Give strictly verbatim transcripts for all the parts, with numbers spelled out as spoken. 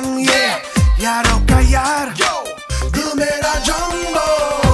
one, yeah. यारों का यार, दिल मेरा जंबो.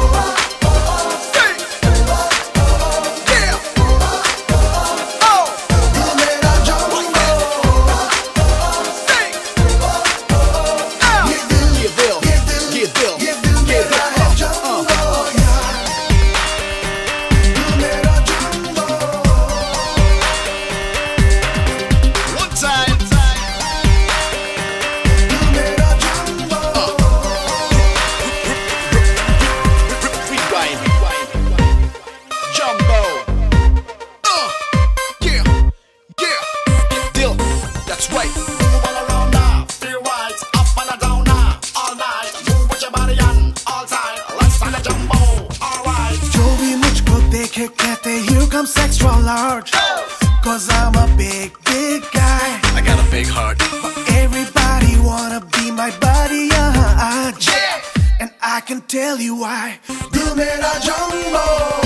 कहते here comes extra large, cause I'm a big, big guy. I got a big heart. Everybody wanna be my buddy, uh-huh, yeah. And I can tell you why. Dil mera jumbo.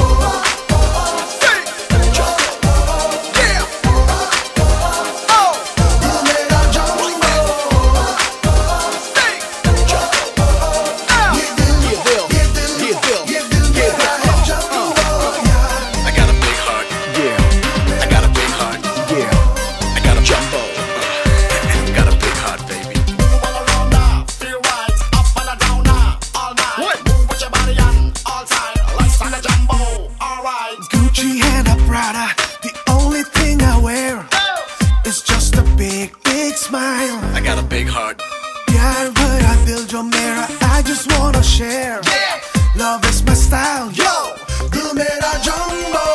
The only thing I wear is just a big, big smile. I got a big heart. प्यार भरा दिल जो मेरा, I just wanna share. Love is my style, yo. दिल मेरा jumbo.